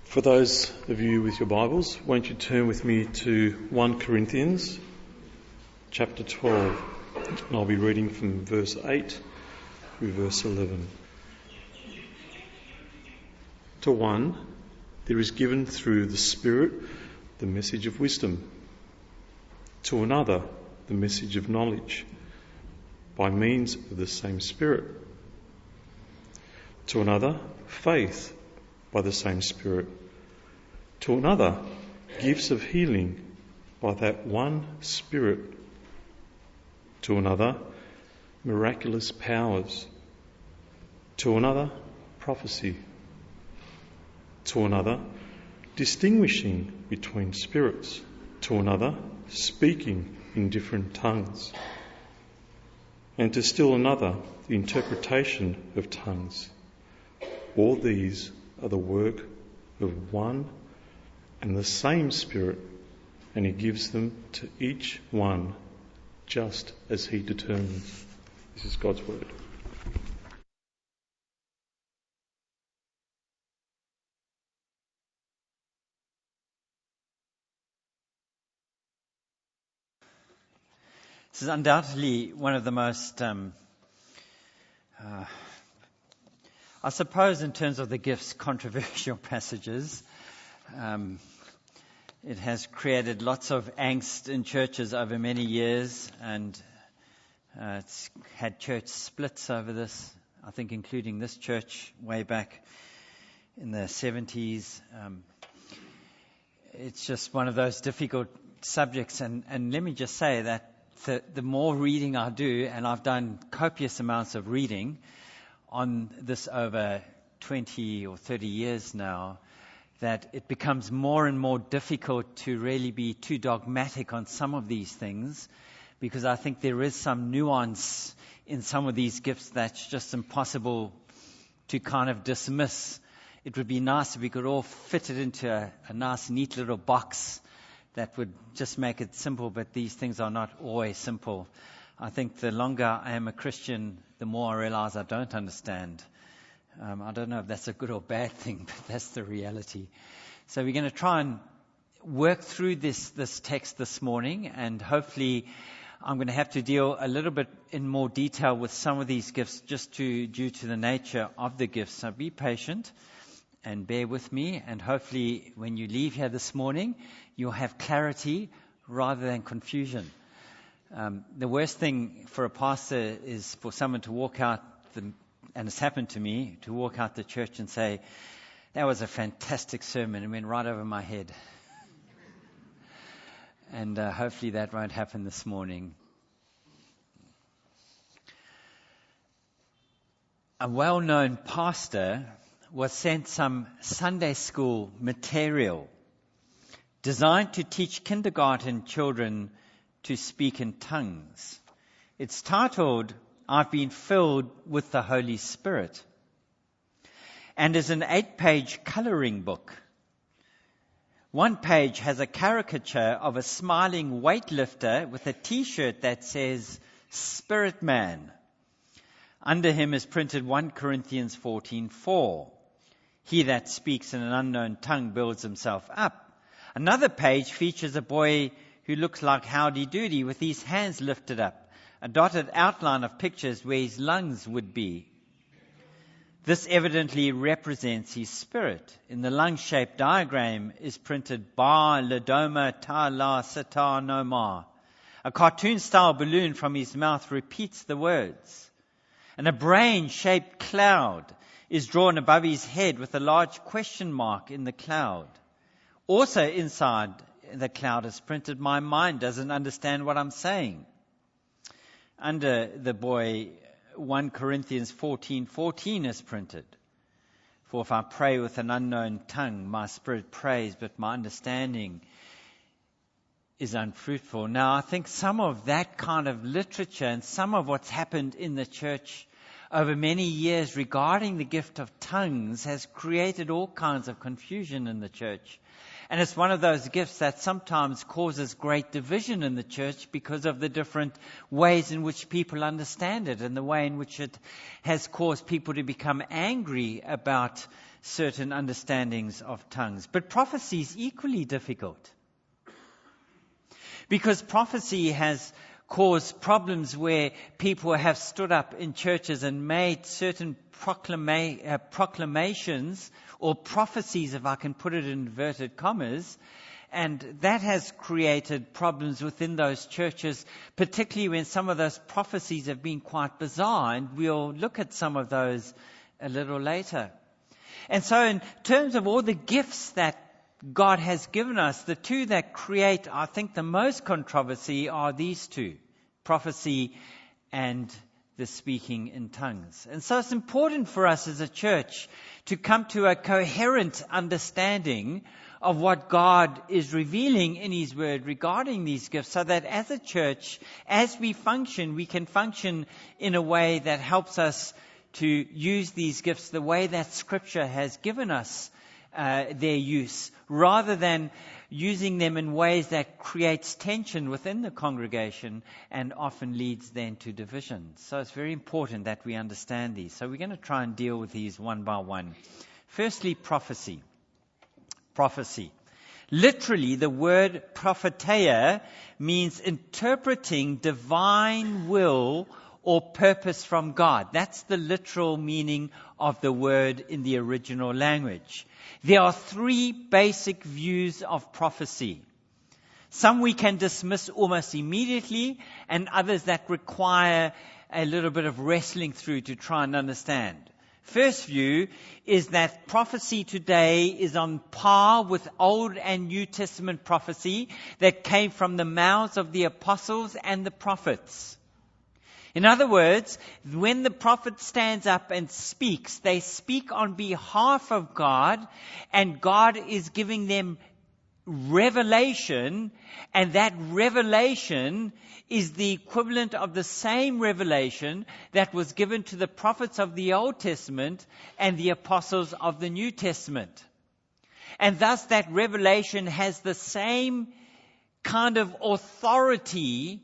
For those of you with your Bibles, won't you turn with me to 1 Corinthians chapter 12, and I'll be reading from verse 8 through verse 11. To one, there is given through the Spirit the message of wisdom. To another, the message of knowledge, by means of the same Spirit. To another, faith, by the same Spirit. To another, gifts of healing by that one Spirit. To another, miraculous powers. To another, prophecy. To another, distinguishing between spirits. To another, speaking in different tongues. And to still another, the interpretation of tongues. All these are the work of one and the same Spirit, and He gives them to each one just as He determines. This is God's word. This is undoubtedly one of the most, I suppose in terms of the gifts, controversial passages. It has created lots of angst in churches over many years, and it's had church splits over this, I think including this church way back in the 70s. It's just one of those difficult subjects, and let me just say that the more reading I do, and I've done copious amounts of reading on this over 20 or 30 years now, that it becomes more and more difficult to really be too dogmatic on some of these things, because I think there is some nuance in some of these gifts that's just impossible to kind of dismiss. It would be nice if we could all fit it into a nice, neat little box that would just make it simple, but these things are not always simple. I think the longer I am a Christian, the more I realize I don't understand. I don't know if that's a good or bad thing, but that's the reality. So we're going to try and work through this text this morning, and hopefully I'm going to have to deal a little bit in more detail with some of these gifts just due to the nature of the gifts. So be patient and bear with me, and hopefully when you leave here this morning, you'll have clarity rather than confusion. The worst thing for a pastor is for someone to walk out, and it's happened to me, to walk out the church and say, "That was a fantastic sermon," and went right over my head. And hopefully that won't happen this morning. A well-known pastor was sent some Sunday school material designed to teach kindergarten children to speak in tongues. It's titled, "I've Been Filled with the Holy Spirit," and is an 8-page coloring book. One page has a caricature of a smiling weightlifter with a t-shirt that says, "Spirit Man." Under him is printed 1 Corinthians 14:4. "He that speaks in an unknown tongue builds himself up." Another page features a boy who looks like Howdy Doody with his hands lifted up, a dotted outline of pictures where his lungs would be. This evidently represents his spirit. In the lung-shaped diagram is printed Ba Ladoma Ta La Sata No Ma. A cartoon-style balloon from his mouth repeats the words. And a brain-shaped cloud is drawn above his head with a large question mark in the cloud. Also inside the cloud is printed, "My mind doesn't understand what I'm saying." Under the boy, 1 Corinthians 14:14 is printed. "For if I pray with an unknown tongue, my spirit prays, but my understanding is unfruitful." Now, I think some of that kind of literature and some of what's happened in the church over many years regarding the gift of tongues has created all kinds of confusion in the church. And it's one of those gifts that sometimes causes great division in the church because of the different ways in which people understand it and the way in which it has caused people to become angry about certain understandings of tongues. But prophecy is equally difficult, because prophecy has caused problems where people have stood up in churches and made certain proclamations or prophecies, if I can put it in inverted commas, and that has created problems within those churches, particularly when some of those prophecies have been quite bizarre, and we'll look at some of those a little later. And so in terms of all the gifts that God has given us, the two that create, I think, the most controversy are these two, prophecy and the speaking in tongues. And so it's important for us as a church to come to a coherent understanding of what God is revealing in His Word regarding these gifts, so that as a church, as we function, we can function in a way that helps us to use these gifts the way that Scripture has given us their use, rather than using them in ways that creates tension within the congregation and often leads then to division. So it's very important that we understand these. So we're going to try and deal with these one by one. Firstly, prophecy. Prophecy. Literally, the word propheteia means interpreting divine will or purpose from God. That's the literal meaning of the word in the original language. There are three basic views of prophecy. Some we can dismiss almost immediately, and others that require a little bit of wrestling through to try and understand. First view is that prophecy today is on par with Old and New Testament prophecy that came from the mouths of the apostles and the prophets. In other words, when the prophet stands up and speaks, they speak on behalf of God, and God is giving them revelation, and that revelation is the equivalent of the same revelation that was given to the prophets of the Old Testament and the apostles of the New Testament. And thus that revelation has the same kind of authority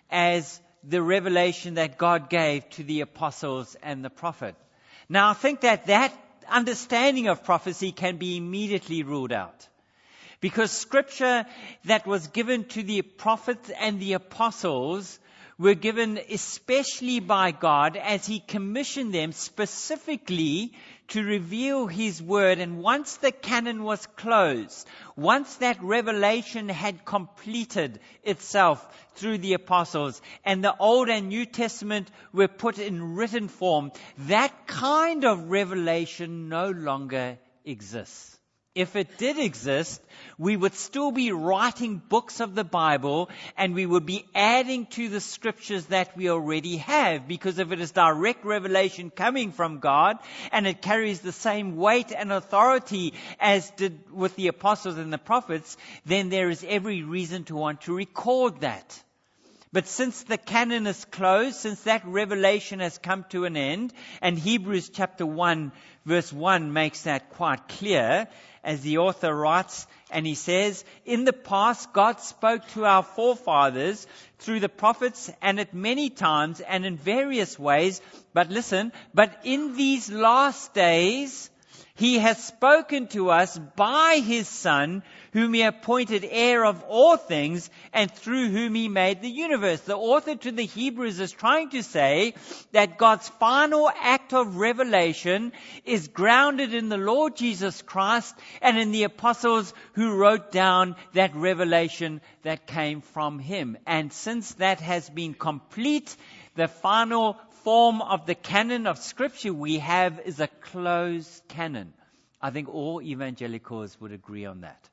as the revelation that God gave to the apostles and the prophet. Now, I think that understanding of prophecy can be immediately ruled out, because Scripture that was given to the prophets and the apostles were given especially by God as He commissioned them specifically to reveal His Word. And once the canon was closed, once that revelation had completed itself through the apostles, and the Old and New Testament were put in written form, that kind of revelation no longer exists. If it did exist, we would still be writing books of the Bible, and we would be adding to the Scriptures that we already have, because if it is direct revelation coming from God and it carries the same weight and authority as did with the apostles and the prophets, then there is every reason to want to record that. But since the canon is closed, since that revelation has come to an end, and Hebrews chapter 1 verse 1 makes that quite clear, as the author writes, and he says, "In the past God spoke to our forefathers through the prophets, and at many times and in various ways, but listen, but in these last days He has spoken to us by His Son, whom He appointed heir of all things, and through whom He made the universe." The author to the Hebrews is trying to say that God's final act of revelation is grounded in the Lord Jesus Christ and in the apostles who wrote down that revelation that came from Him. And since that has been complete, the final form of the canon of Scripture we have is a closed canon. I think all evangelicals would agree on that.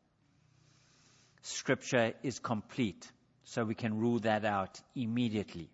Scripture is complete, so we can rule that out immediately.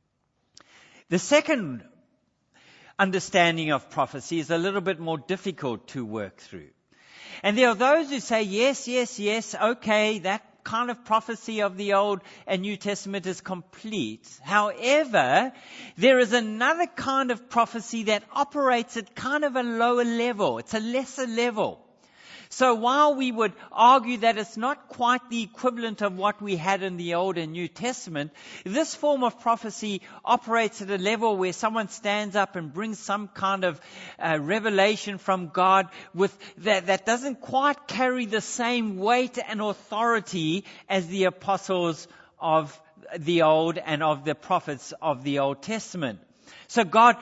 The second understanding of prophecy is a little bit more difficult to work through. And there are those who say, yes, okay, that kind of prophecy of the Old and New Testament is complete. However, there is another kind of prophecy that operates at kind of a lower level. It's a lesser level. So while we would argue that it's not quite the equivalent of what we had in the Old and New Testament, this form of prophecy operates at a level where someone stands up and brings some kind of revelation from God with that doesn't quite carry the same weight and authority as the apostles of the Old and of the prophets of the Old Testament. So God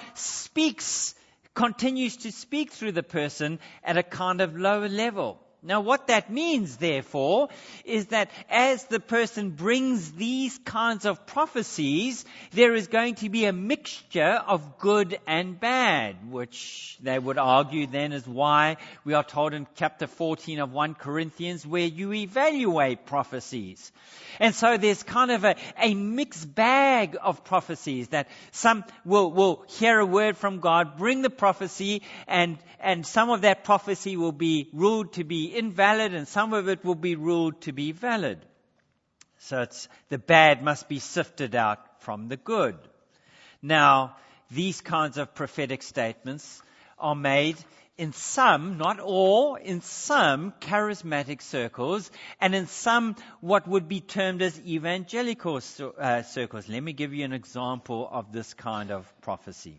continues to speak through the person at a kind of lower level. Now what that means, therefore, is that as the person brings these kinds of prophecies, there is going to be a mixture of good and bad, which they would argue then is why we are told in chapter 14 of 1 Corinthians where you evaluate prophecies. And so there's kind of a mixed bag of prophecies that some will hear a word from God, bring the prophecy, and some of that prophecy will be ruled to be invalid and some of it will be ruled to be valid. So the bad must be sifted out from the good. Now, these kinds of prophetic statements are made in some, not all, in some charismatic circles and in some what would be termed as evangelical circles. Let me give you an example of this kind of prophecy.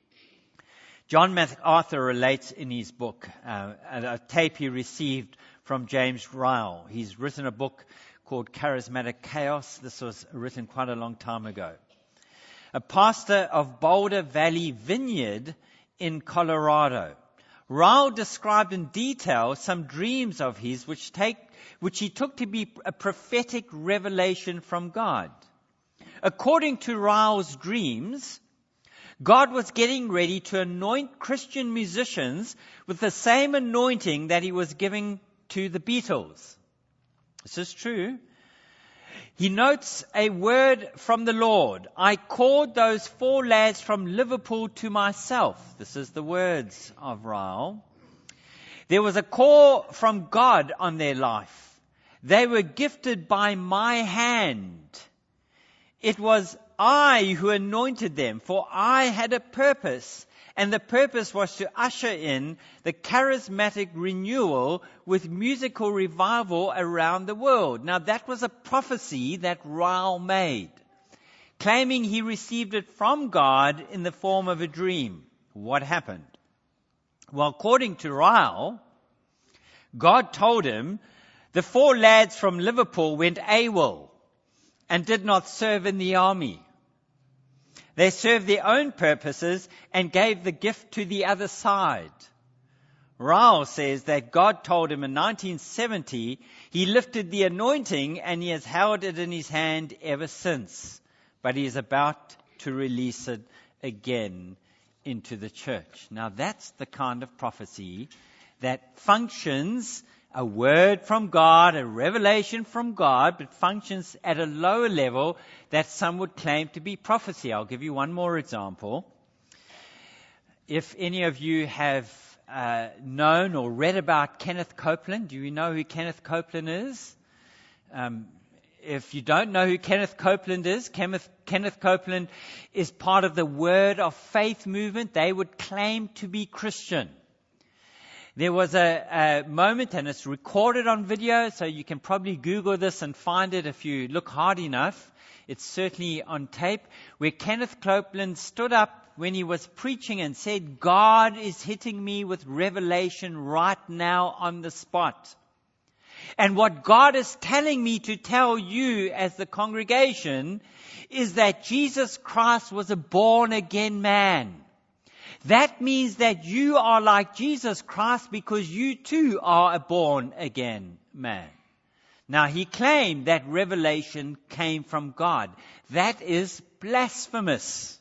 John MacArthur relates in his book a tape he received from James Ryle. He's written a book called Charismatic Chaos. This was written quite a long time ago. A pastor of Boulder Valley Vineyard in Colorado. Ryle described in detail some dreams of his which he took to be a prophetic revelation from God. According to Ryle's dreams, God was getting ready to anoint Christian musicians with the same anointing that he was giving to the Beatles. This is true. He notes a word from the Lord. I called those 4 lads from Liverpool to myself. This is the words of Ryle. There was a call from God on their life. They were gifted by my hand. It was I who anointed them, for I had a purpose, and the purpose was to usher in the charismatic renewal with musical revival around the world. Now that was a prophecy that Ryle made, claiming he received it from God in the form of a dream. What happened? Well, according to Ryle, God told him the 4 lads from Liverpool went AWOL and did not serve in the army. They served their own purposes and gave the gift to the other side. Ryle says that God told him in 1970 he lifted the anointing and he has held it in his hand ever since. But he is about to release it again into the church. Now that's the kind of prophecy that functions, a word from God, a revelation from God, but functions at a lower level that some would claim to be prophecy. I'll give you one more example. If any of you have known or read about Kenneth Copeland, do you know who Kenneth Copeland is? If you don't know who Kenneth Copeland is, Kenneth Copeland is part of the Word of Faith movement. They would claim to be Christian. There was a moment, and it's recorded on video, so you can probably Google this and find it if you look hard enough. It's certainly on tape, where Kenneth Copeland stood up when he was preaching and said, God is hitting me with revelation right now on the spot. And what God is telling me to tell you as the congregation is that Jesus Christ was a born-again man. That means that you are like Jesus Christ because you too are a born-again man. Now, he claimed that revelation came from God. That is blasphemous.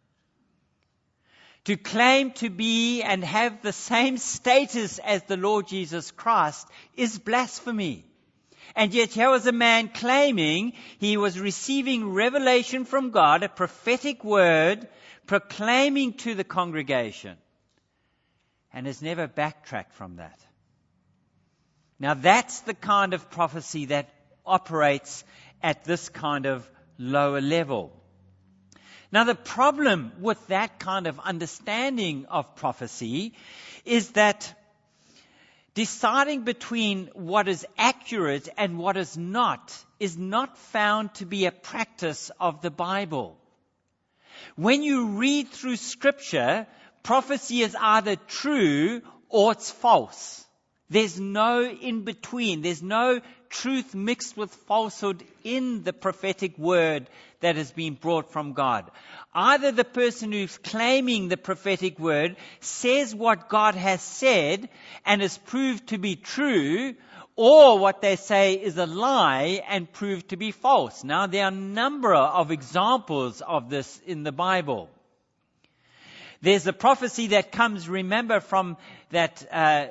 To claim to be and have the same status as the Lord Jesus Christ is blasphemy. And yet here was a man claiming he was receiving revelation from God, a prophetic word, proclaiming to the congregation, and has never backtracked from that. Now that's the kind of prophecy that operates at this kind of lower level. Now the problem with that kind of understanding of prophecy is that Deciding between what is accurate and what is not found to be a practice of the Bible. When you read through Scripture, prophecy is either true or it's false. There's no in between. There's no truth mixed with falsehood in the prophetic word that has been brought from God. Either the person who's claiming the prophetic word says what God has said and is proved to be true, or what they say is a lie and proved to be false. Now, there are a number of examples of this in the Bible. There's a prophecy that comes, remember, from that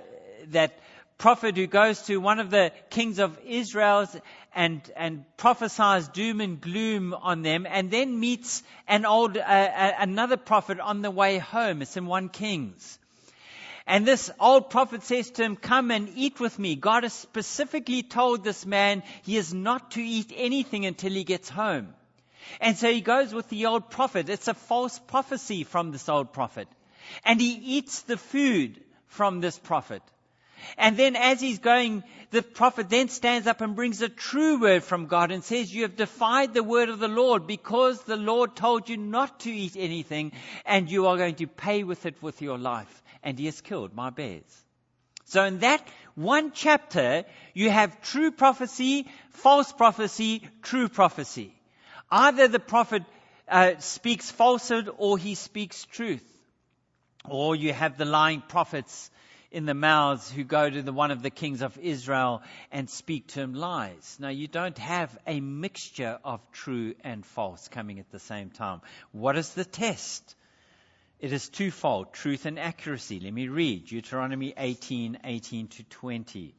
prophet who goes to one of the kings of Israel and prophesies doom and gloom on them, and then meets another prophet on the way home. It's in 1 Kings. And this old prophet says to him, "Come and eat with me." God has specifically told this man he is not to eat anything until he gets home. And so he goes with the old prophet. It's a false prophecy from this old prophet. And he eats the food from this prophet. And then as he's going, the prophet then stands up and brings a true word from God and says, "You have defied the word of the Lord because the Lord told you not to eat anything, and you are going to pay with it with your life." And he has killed my bears. So in that one chapter, you have true prophecy, false prophecy, true prophecy. Either the prophet speaks falsehood or he speaks truth. Or you have the lying prophets in the mouths who go to one of the kings of Israel and speak to him lies. Now, you don't have a mixture of true and false coming at the same time. What is the test? It is twofold, truth and accuracy. Let me read Deuteronomy 18:18 to 20.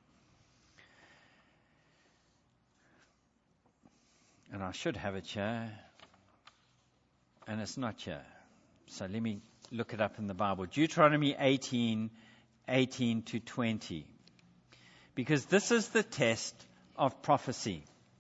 And I should have it here, and it's not here. So let me look it up in the Bible. Deuteronomy 18:18 to 20. Because this is the test of prophecy.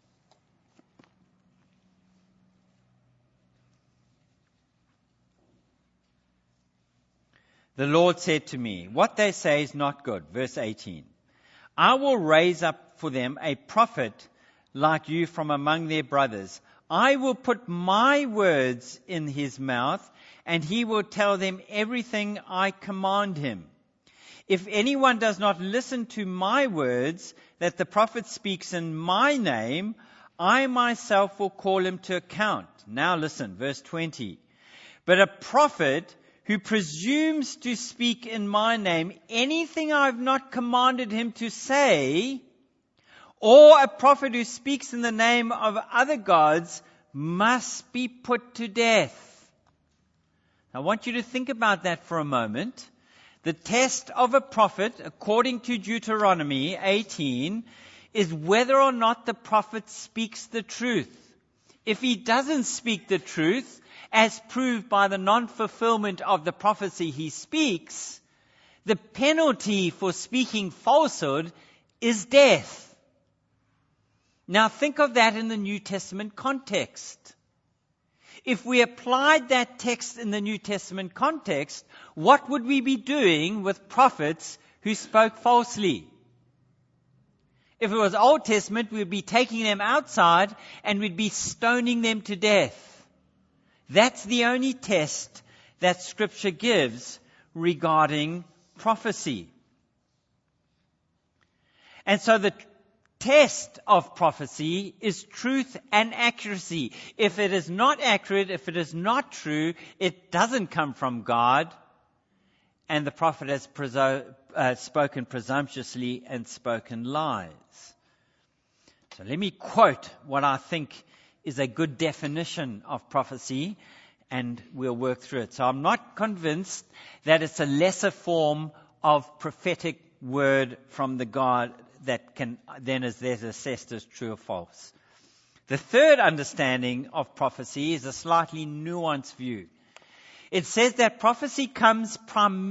The Lord said to me, "What they say is not good." Verse 18. "I will raise up for them a prophet like you from among their brothers. I will put my words in his mouth, and he will tell them everything I command him. If anyone does not listen to my words that the prophet speaks in my name, I myself will call him to account." Now listen, verse 20. "But a prophet who presumes to speak in my name anything I have not commanded him to say, or a prophet who speaks in the name of other gods, must be put to death." I want you to think about that for a moment. The test of a prophet, according to Deuteronomy 18, is whether or not the prophet speaks the truth. If he doesn't speak the truth, as proved by the non-fulfillment of the prophecy he speaks, the penalty for speaking falsehood is death. Now think of that in the New Testament context. If we applied that text in the New Testament context, what would we be doing with prophets who spoke falsely? If it was Old Testament, we'd be taking them outside and we'd be stoning them to death. That's the only test that Scripture gives regarding prophecy. And so the test of prophecy is truth and accuracy. If it is not accurate, if it is not true, it doesn't come from God, and the prophet has spoken presumptuously and spoken lies. So let me quote what I think is a good definition of prophecy, and we'll work through it. So I'm not convinced that it's a lesser form of prophetic word from the God that can then is assessed as true or false. The third understanding of prophecy is a slightly nuanced view. It says that prophecy comes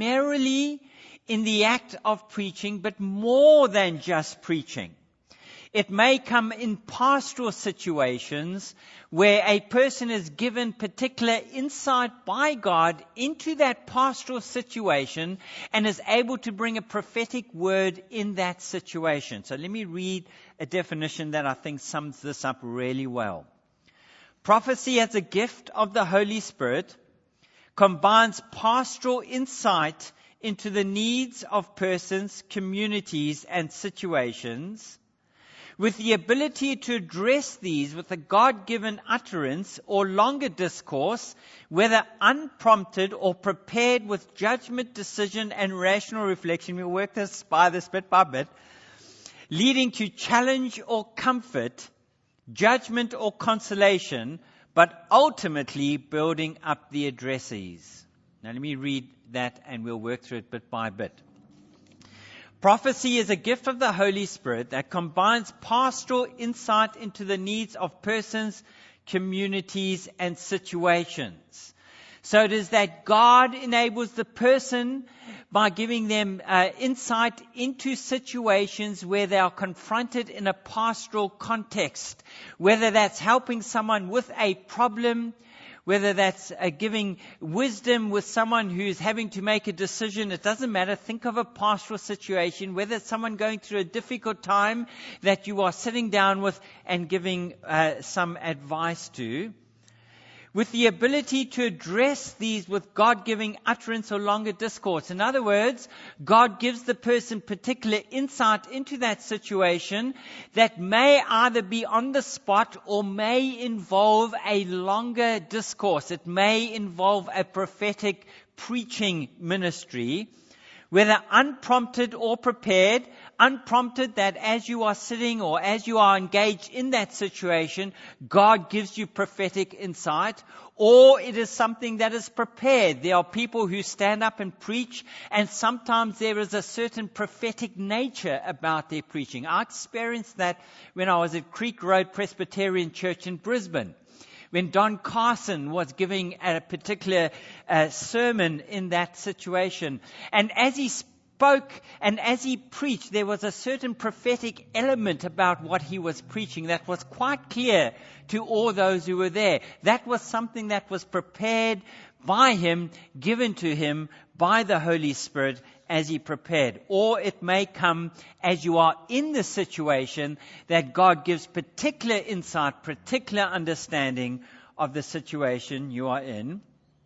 primarily in the act of preaching, but more than just preaching. It may come in pastoral situations where a person is given particular insight by God into that pastoral situation and is able to bring a prophetic word in that situation. So let me read a definition that I think sums this up really well. Prophecy as a gift of the Holy Spirit combines pastoral insight into the needs of persons, communities, and situations with the ability to address these with a God-given utterance or longer discourse, whether unprompted or prepared with judgment, decision, and rational reflection. We work this bit by bit, leading to challenge or comfort, judgment or consolation, but ultimately building up the addressees. Now let me read that and we'll work through it bit by bit. Prophecy is a gift of the Holy Spirit that combines pastoral insight into the needs of persons, communities, and situations. So it is that God enables the person by giving them insight into situations where they are confronted in a pastoral context, whether that's helping someone with a problem, whether that's giving wisdom with someone who's having to make a decision. It doesn't matter. Think of a pastoral situation, whether it's someone going through a difficult time that you are sitting down with and giving some advice to, with the ability to address these with God-giving utterance or longer discourse. In other words, God gives the person particular insight into that situation that may either be on the spot or may involve a longer discourse. It may involve a prophetic preaching ministry, whether unprompted or prepared. Unprompted, that as you are sitting or as you are engaged in that situation, God gives you prophetic insight, or it is something that is prepared. There are people who stand up and preach, and sometimes there is a certain prophetic nature about their preaching. I experienced that when I was at Creek Road Presbyterian Church in Brisbane, when Don Carson was giving a particular sermon in that situation. And as he spoke and as he preached, there was a certain prophetic element about what he was preaching that was quite clear to all those who were there. That was something that was prepared by him, given to him by the Holy Spirit as he prepared. Or it may come as you are in the situation that God gives particular insight, particular understanding of the situation you are in,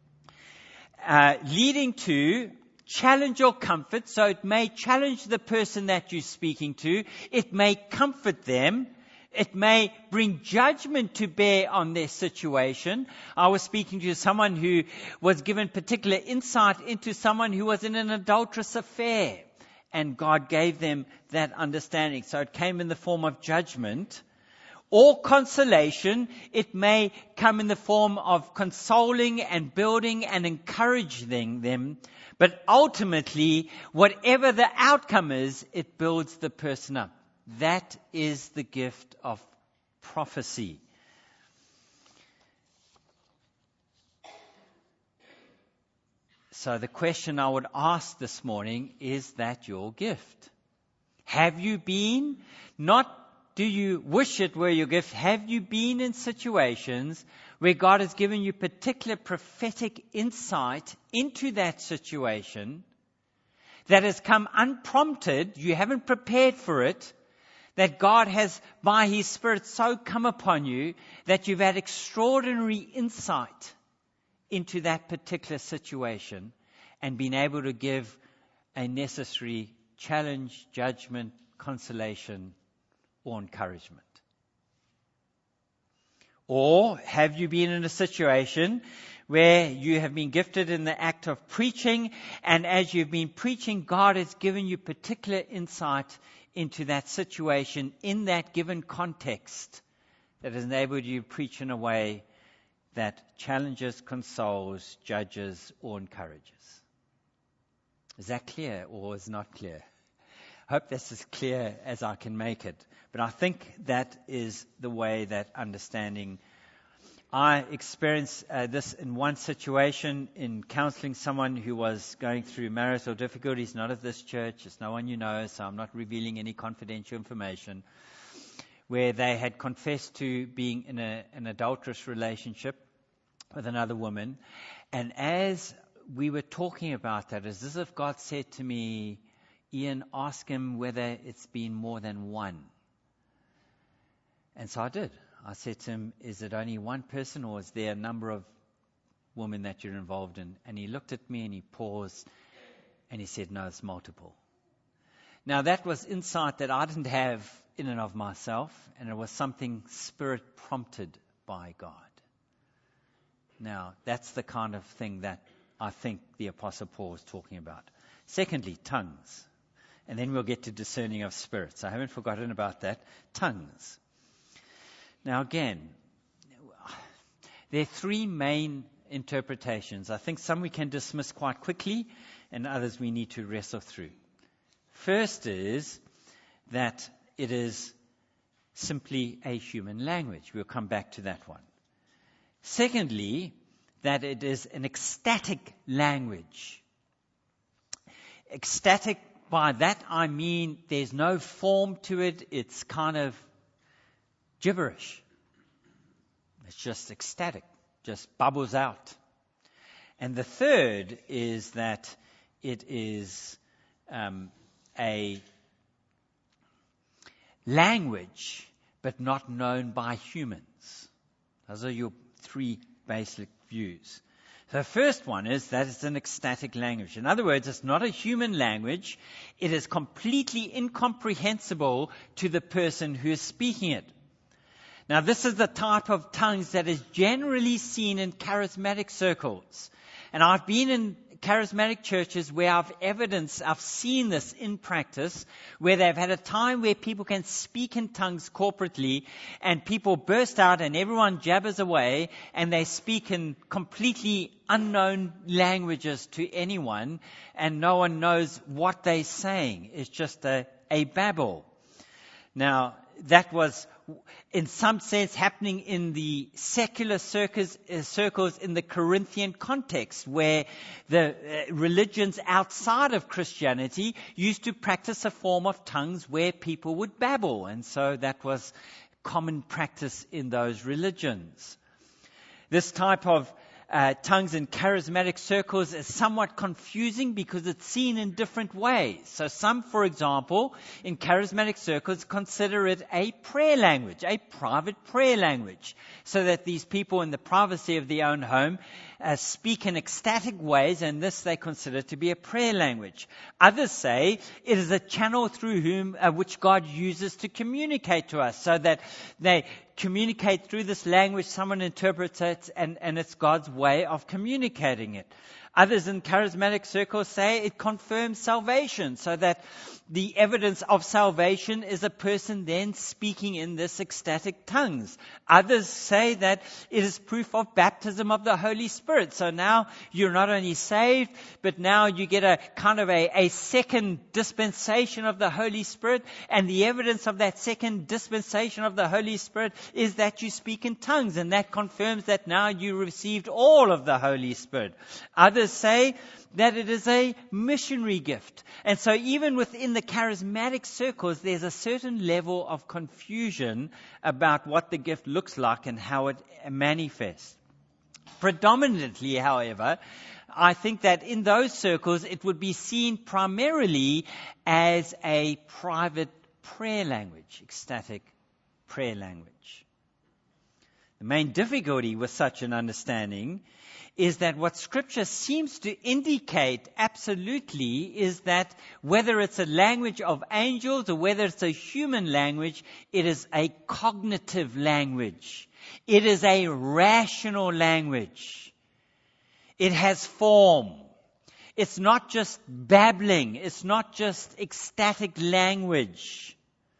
leading to challenge or comfort. So it may challenge the person that you're speaking to. It may comfort them. It may bring judgment to bear on their situation. I was speaking to someone who was given particular insight into someone who was in an adulterous affair, and God gave them that understanding. So it came in the form of judgment or consolation. It may come in the form of consoling and building and encouraging them. But ultimately, whatever the outcome is, it builds the person up. That is the gift of prophecy. So the question I would ask this morning, is that your gift? Have you been, not do you wish it were your gift, have you been in situations where God has given you particular prophetic insight into that situation that has come unprompted, you haven't prepared for it, that God has, by His Spirit, so come upon you that you've had extraordinary insight into that particular situation and been able to give a necessary challenge, judgment, consolation, or encouragement? Or have you been in a situation where you have been gifted in the act of preaching, and as you've been preaching, God has given you particular insight into that situation in that given context that has enabled you to preach in a way that challenges, consoles, judges, or encourages? Is that clear or is not clear? I hope that's as clear as I can make it. But I think that is the way that understanding. I experienced this in one situation in counseling someone who was going through marital difficulties, not at this church. It's no one you know, so I'm not revealing any confidential information. where they had confessed to being in an adulterous relationship with another woman. And as we were talking about that, it's as if God said to me, Ian, ask him whether it's been more than one. And so I did. I said to him, is it only one person, or is there a number of women that you're involved in? And he looked at me and he paused and he said, no, it's multiple. Now that was insight that I didn't have in and of myself, and it was something Spirit prompted by God. Now that's the kind of thing that I think the Apostle Paul was talking about. Secondly, tongues. And then we'll get to discerning of spirits. I haven't forgotten about that. Tongues. Now again, there are three main interpretations. I think some we can dismiss quite quickly, and others we need to wrestle through. First is that it is simply a human language. We'll come back to that one. Secondly, that it is an ecstatic language. Ecstatic, by that I mean there's no form to it. It's kind of gibberish. It's just ecstatic, just bubbles out. And the third is that it is a language, but not known by humans. Those are your three basic views. The first one is that it's an ecstatic language. In other words, it's not a human language. It is completely incomprehensible to the person who is speaking it. Now, this is the type of tongues that is generally seen in charismatic circles. And I've been in charismatic churches where I've seen this in practice, where they've had a time where people can speak in tongues corporately, and people burst out and everyone jabbers away, and they speak in completely unknown languages to anyone, and no one knows what they're saying. It's just a babble. Now, that was in some sense happening in the secular circles in the Corinthian context, where the religions outside of Christianity used to practice a form of tongues where people would babble. And so that was common practice in those religions. This type of tongues in charismatic circles is somewhat confusing because it's seen in different ways. So some, for example, in charismatic circles consider it a prayer language, a private prayer language, so that these people in the privacy of their own home speak in ecstatic ways, and this they consider to be a prayer language. Others say it is a channel through whom which God uses to communicate to us, so that they communicate through this language, someone interprets it, and it's God's way of communicating it. Others in charismatic circles say it confirms salvation, so that the evidence of salvation is a person then speaking in this ecstatic tongues. Others say that it is proof of baptism of the Holy Spirit. So now you're not only saved, but now you get a kind of a second dispensation of the Holy Spirit. And the evidence of that second dispensation of the Holy Spirit is that you speak in tongues. And that confirms that now you received all of the Holy Spirit. Others say that it is a missionary gift. And so even within the charismatic circles, there's a certain level of confusion about what the gift looks like and how it manifests. Predominantly, however, I think that in those circles, it would be seen primarily as a private prayer language, ecstatic prayer language. The main difficulty with such an understanding is that what Scripture seems to indicate absolutely is that whether it's a language of angels or whether it's a human language, it is a cognitive language. It is a rational language. It has form. It's not just babbling. It's not just ecstatic language.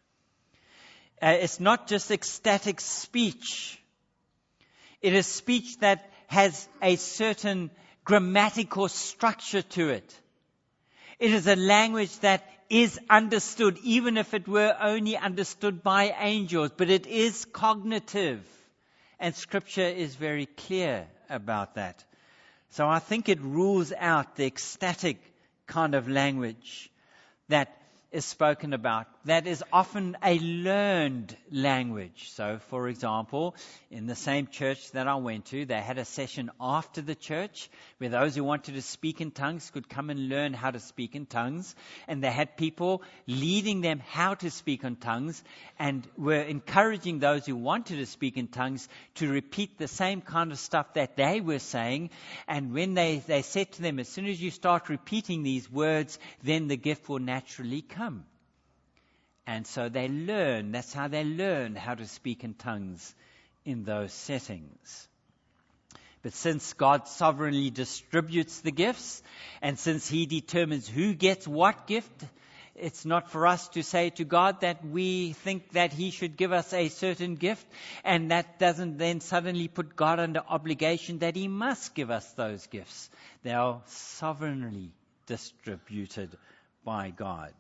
It's not just ecstatic speech. It is speech that has a certain grammatical structure to it. It is a language that is understood, even if it were only understood by angels, but it is cognitive. And Scripture is very clear about that. So I think it rules out the ecstatic kind of language that is spoken about. that is often a learned language. So, for example, in the same church that I went to, they had a session after the church where those who wanted to speak in tongues could come and learn how to speak in tongues. And they had people leading them how to speak in tongues and were encouraging those who wanted to speak in tongues to repeat the same kind of stuff that they were saying. And when they said to them, as soon as you start repeating these words, then the gift will naturally come. And so they learn, that's how they learn how to speak in tongues in those settings. But since God sovereignly distributes the gifts, and since He determines who gets what gift, it's not for us to say to God that we think that He should give us a certain gift, and that doesn't then suddenly put God under obligation that He must give us those gifts. They are sovereignly distributed by God.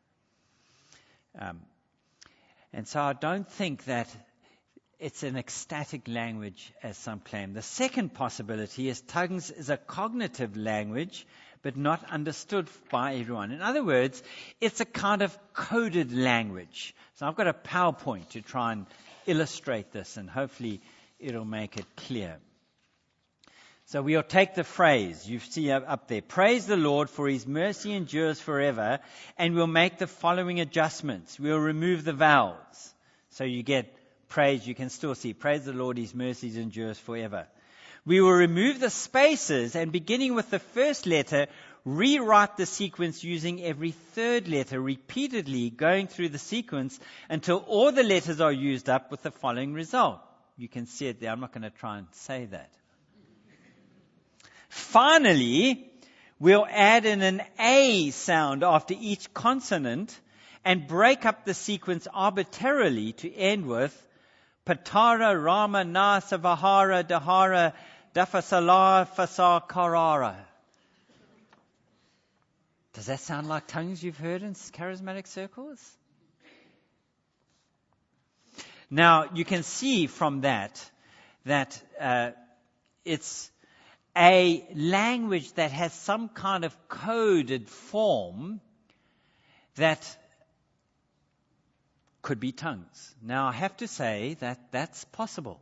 And so I don't think that it's an ecstatic language as some claim. The second possibility is tongues is a cognitive language, but not understood by everyone. In other words, it's a kind of coded language. So I've got a PowerPoint to try and illustrate this, and hopefully it'll make it clear. So we'll take the phrase, you see up there, praise the Lord for His mercy endures forever, and we'll make the following adjustments. We'll remove the vowels. So you get praise, you can still see, praise the Lord, His mercies endures forever. We will remove the spaces, and beginning with the first letter, rewrite the sequence using every third letter, repeatedly going through the sequence until all the letters are used up with the following result. You can see it there. I'm not going to try and say that. Finally, we'll add in an A sound after each consonant and break up the sequence arbitrarily to end with Patara, Rama, Nasa, Vahara, Dahara, Dafasala, Fasa, Karara. Does that sound like tongues you've heard in charismatic circles? Now, you can see from that it's a language that has some kind of coded form that could be tongues. Now, I have to say that that's possible.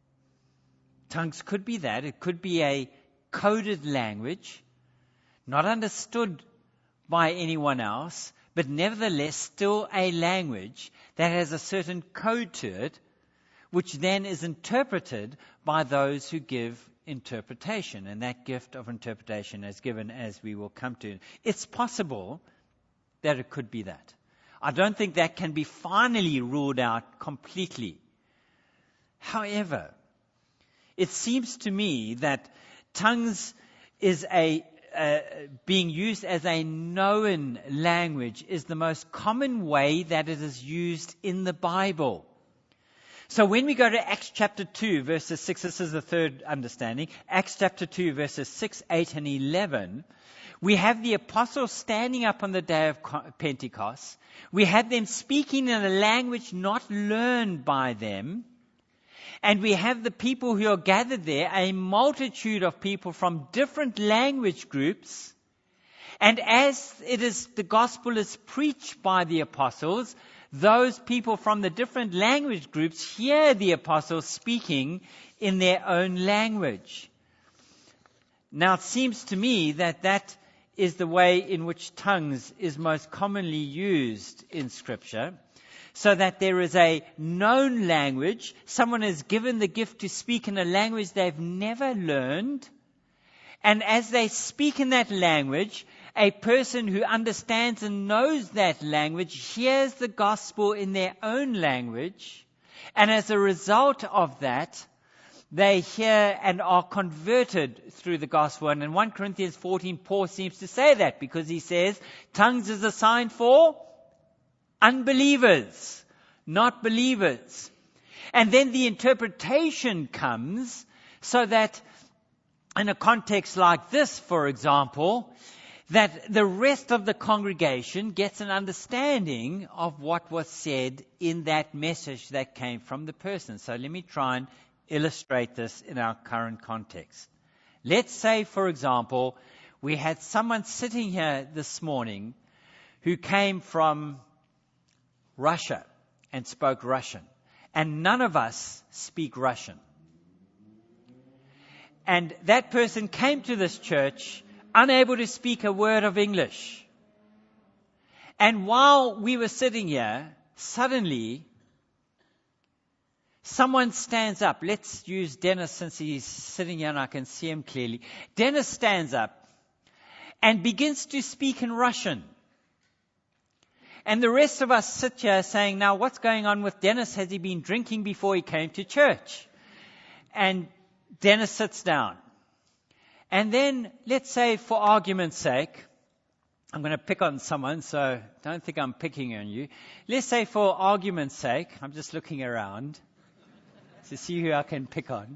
Tongues could be that. It could be a coded language, not understood by anyone else, but nevertheless still a language that has a certain code to it, which then is interpreted by those who give interpretation, and that gift of interpretation is given as we will come to. It's possible that it could be that. I don't think that can be finally ruled out completely. However, it seems to me that tongues is being used as a known language is the most common way that it is used in the Bible. So when we go to Acts chapter 2, verses 6, this is the third understanding, Acts chapter 2, verses 6, 8, and 11, we have the apostles standing up on the day of Pentecost. We have them speaking in a language not learned by them. And we have the people who are gathered there, a multitude of people from different language groups. And as the gospel is preached by the apostles, those people from the different language groups hear the apostles speaking in their own language. Now, it seems to me that is the way in which tongues is most commonly used in Scripture, so that there is a known language. Someone is given the gift to speak in a language they've never learned, and as they speak in that language, a person who understands and knows that language hears the gospel in their own language, and as a result of that, they hear and are converted through the gospel. And in 1 Corinthians 14, Paul seems to say that, because he says, tongues is a sign for unbelievers, not believers. And then the interpretation comes so that in a context like this, for example, that the rest of the congregation gets an understanding of what was said in that message that came from the person. So let me try and illustrate this in our current context. Let's say, for example, we had someone sitting here this morning who came from Russia and spoke Russian. And none of us speak Russian. And that person came to this church unable to speak a word of English. And while we were sitting here, suddenly someone stands up. Let's use Dennis since he's sitting here and I can see him clearly. Dennis stands up and begins to speak in Russian. And the rest of us sit here saying, now what's going on with Dennis? Has he been drinking before he came to church? And Dennis sits down. And then, let's say for argument's sake, I'm going to pick on someone, so don't think I'm picking on you. Let's say for argument's sake, I'm just looking around to see who I can pick on.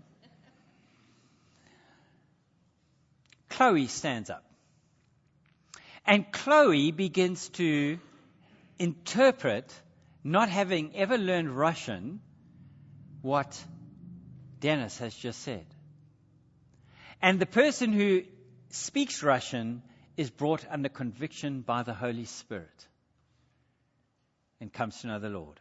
Chloe stands up. And Chloe begins to interpret, not having ever learned Russian, what Dennis has just said. And the person who speaks Russian is brought under conviction by the Holy Spirit and comes to know the Lord.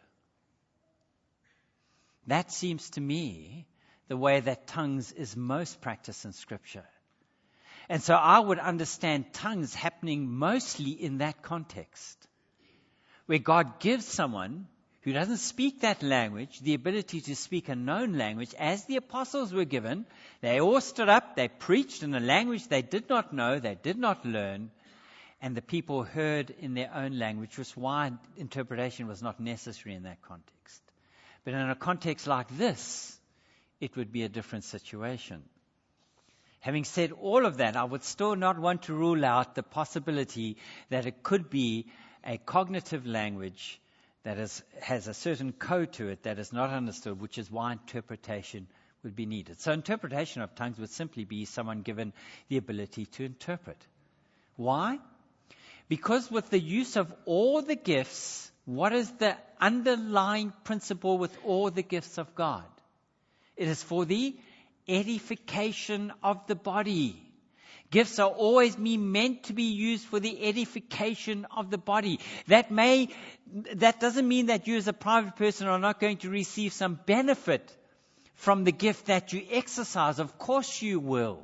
That seems to me the way that tongues is most practiced in Scripture. And so I would understand tongues happening mostly in that context, where God gives someone who doesn't speak that language the ability to speak a known language, as the apostles were given. They all stood up, they preached in a language they did not know, they did not learn, and the people heard in their own language, which was why interpretation was not necessary in that context. But in a context like this, it would be a different situation. Having said all of that, I would still not want to rule out the possibility that it could be a cognitive language that has a certain code to it that is not understood, which is why interpretation would be needed. So interpretation of tongues would simply be someone given the ability to interpret. Why? Because with the use of all the gifts, what is the underlying principle with all the gifts of God? It is for the edification of the body. Gifts are always meant to be used for the edification of the body. That doesn't mean that you as a private person are not going to receive some benefit from the gift that you exercise. Of course you will.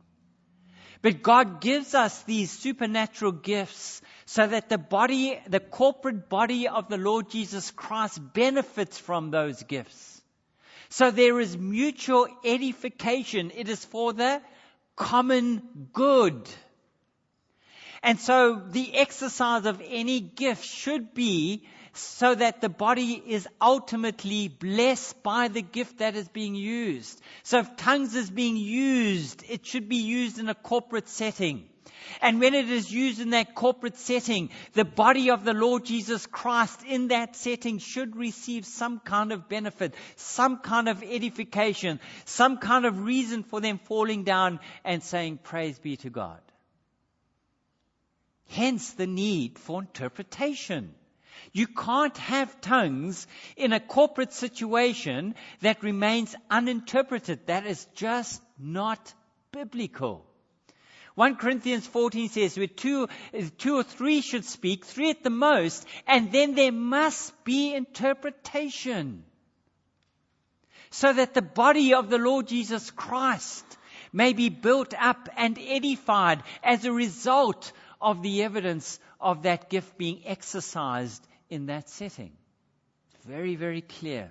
But God gives us these supernatural gifts so that the corporate body of the Lord Jesus Christ benefits from those gifts. So there is mutual edification. It is for the common good. And so the exercise of any gift should be so that the body is ultimately blessed by the gift that is being used. So if tongues is being used, it should be used in a corporate setting. And when it is used in that corporate setting, the body of the Lord Jesus Christ in that setting should receive some kind of benefit, some kind of edification, some kind of reason for them falling down and saying, praise be to God. Hence the need for interpretation. You can't have tongues in a corporate situation that remains uninterpreted. That is just not biblical. 1 Corinthians 14 says, where two or three should speak, three at the most, and then there must be interpretation. So that the body of the Lord Jesus Christ may be built up and edified as a result of the evidence of that gift being exercised in that setting. Very, very clear.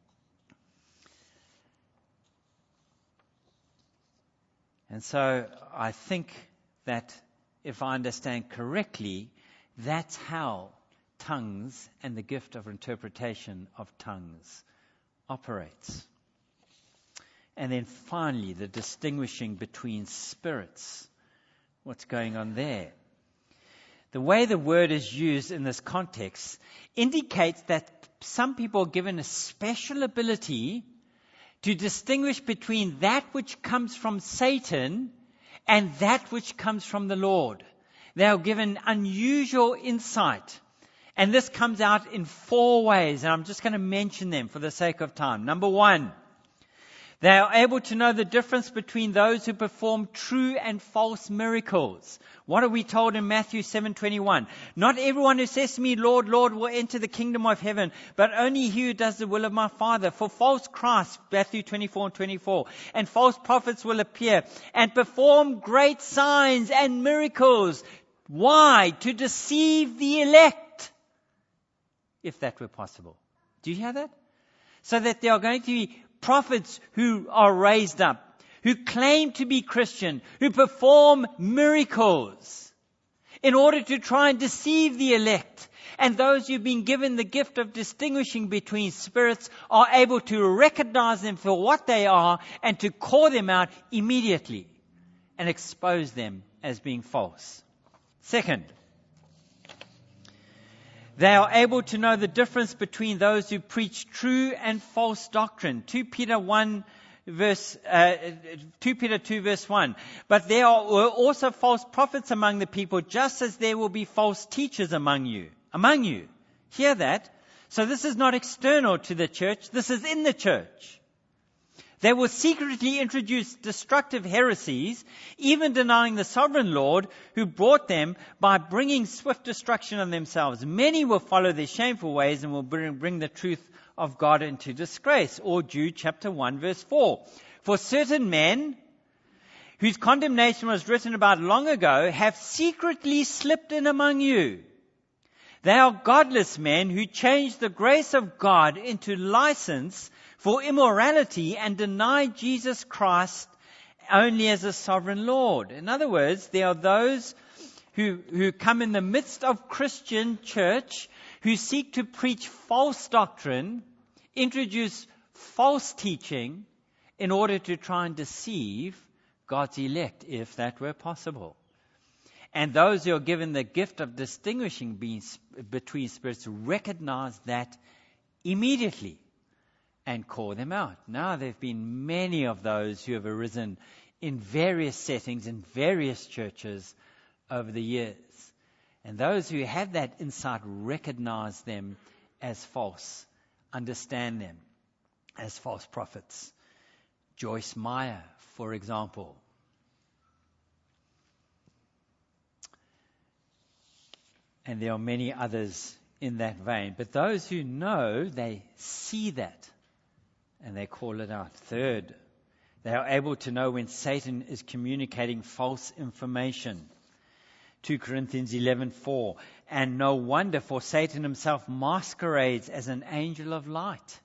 And so I think that if I understand correctly, that's how tongues and the gift of interpretation of tongues operates. And then finally, the distinguishing between spirits. What's going on there? The way the word is used in this context indicates that some people are given a special ability to distinguish between that which comes from Satan and that which comes from the Lord. They are given unusual insight. And this comes out in 4 ways, and I'm just going to mention them for the sake of time. Number 1, They are able to know the difference between those who perform true and false miracles. What are we told in Matthew 7:21? Not everyone who says to me, Lord, Lord, will enter the kingdom of heaven, but only he who does the will of my Father. For false Christs, Matthew 24:24, and false prophets will appear and perform great signs and miracles. Why? To deceive the elect, if that were possible. Do you hear that? So that there are going to be prophets who are raised up, who claim to be Christian, who perform miracles in order to try and deceive the elect. And those who've been given the gift of distinguishing between spirits are able to recognize them for what they are and to call them out immediately and expose them as being false. Second, they are able to know the difference between those who preach true and false doctrine. 2 Peter 2 verse 1. But there were also false prophets among the people, just as there will be false teachers among you. Among you. Hear that? So this is not external to the church. This is in the church. They will secretly introduce destructive heresies, even denying the sovereign Lord who brought them by bringing swift destruction on themselves. Many will follow their shameful ways and will bring the truth of God into disgrace. Or Jude chapter 1 verse 4. For certain men, whose condemnation was written about long ago, have secretly slipped in among you. They are godless men who change the grace of God into license for immorality and deny Jesus Christ only as a sovereign Lord. In other words, there are those who come in the midst of Christian church who seek to preach false doctrine, introduce false teaching in order to try and deceive God's elect, if that were possible. And those who are given the gift of distinguishing between spirits recognize that immediately and call them out. Now, there have been many of those who have arisen in various settings, in various churches over the years. And those who have that insight recognize them as false, understand them as false prophets. Joyce Meyer, for example. And there are many others in that vein. But those who know, they see that. And they call it out. Third, they are able to know when Satan is communicating false information. 2 Corinthians 11:4. And no wonder, for Satan himself masquerades as an angel of light.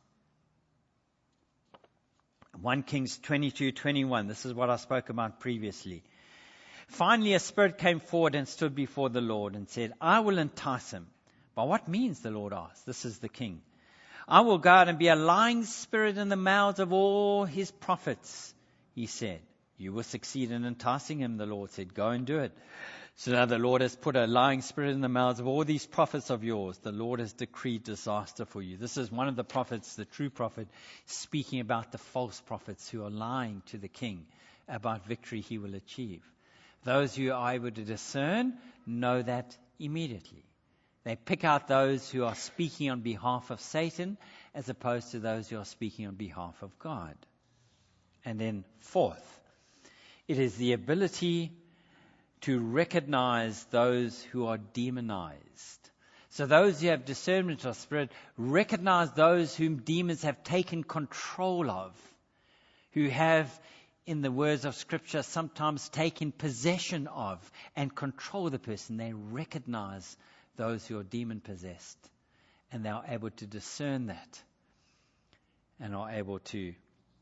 1 Kings 22:21. This is what I spoke about previously. Finally, a spirit came forward and stood before the Lord and said, I will entice him. By what means, the Lord asked? This is the king. I will go out and be a lying spirit in the mouths of all his prophets, he said. You will succeed in enticing him, the Lord said. Go and do it. So now the Lord has put a lying spirit in the mouths of all these prophets of yours. The Lord has decreed disaster for you. This is one of the prophets, the true prophet, speaking about the false prophets who are lying to the king about victory he will achieve. Those who are able to discern know that immediately. They pick out those who are speaking on behalf of Satan as opposed to those who are speaking on behalf of God. And then fourth, it is the ability to recognize those who are demonized. So those who have discernment of spirit recognize those whom demons have taken control of, who have, in the words of Scripture, sometimes taken possession of and control the person. They recognize those who are demon-possessed, and they are able to discern that and are able to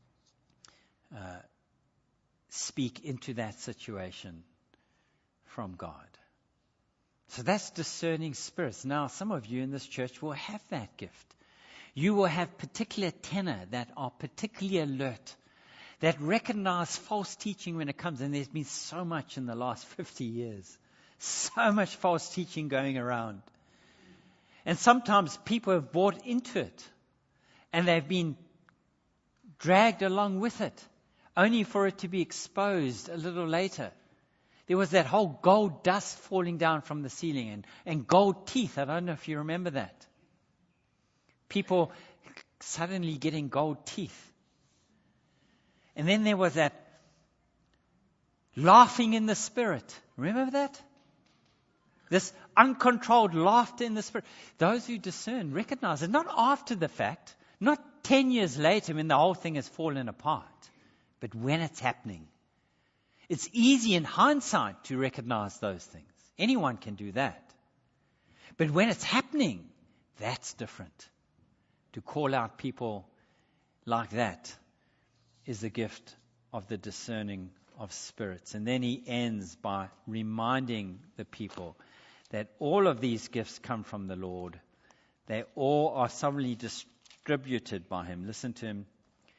speak into that situation from God. So that's discerning spirits. Now, some of you in this church will have that gift. You will have particular tenor that are particularly alert, that recognize false teaching when it comes. And there's been so much in the last 50 years. So much false teaching going around. And sometimes people have bought into it. And they've been dragged along with it, only for it to be exposed a little later. There was that whole gold dust falling down from the ceiling and gold teeth. I don't know if you remember that. People suddenly getting gold teeth. And then there was that laughing in the Spirit. Remember that? This uncontrolled laughter in the Spirit. Those who discern recognize it, not after the fact, not 10 years later when the whole thing has fallen apart, but when it's happening. It's easy in hindsight to recognize those things. Anyone can do that. But when it's happening, that's different. To call out people like that is the gift of the discerning of spirits. And then he ends by reminding the people that all of these gifts come from the Lord. They all are sovereignly distributed by him. Listen to him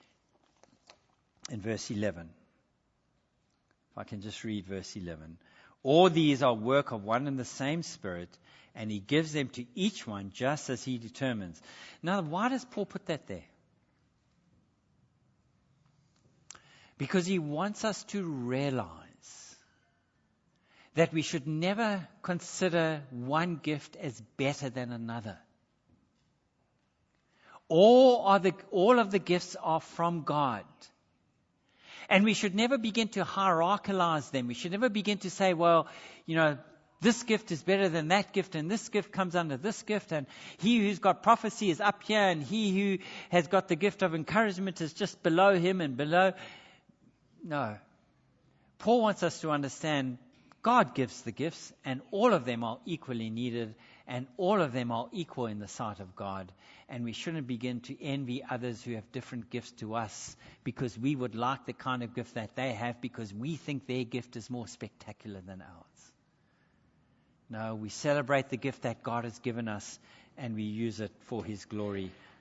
in verse 11. If I can just read verse 11. All these are work of one and the same Spirit, and he gives them to each one just as he determines. Now, why does Paul put that there? Because he wants us to realize that we should never consider one gift as better than another. All of the gifts are from God. And we should never begin to hierarchize them. We should never begin to say, well, this gift is better than that gift, and this gift comes under this gift, and he who's got prophecy is up here, and he who has got the gift of encouragement is just below him and below. No. Paul wants us to understand God gives the gifts, and all of them are equally needed, and all of them are equal in the sight of God. And we shouldn't begin to envy others who have different gifts to us because we would like the kind of gift that they have because we think their gift is more spectacular than ours. No, we celebrate the gift that God has given us, and we use it for his glory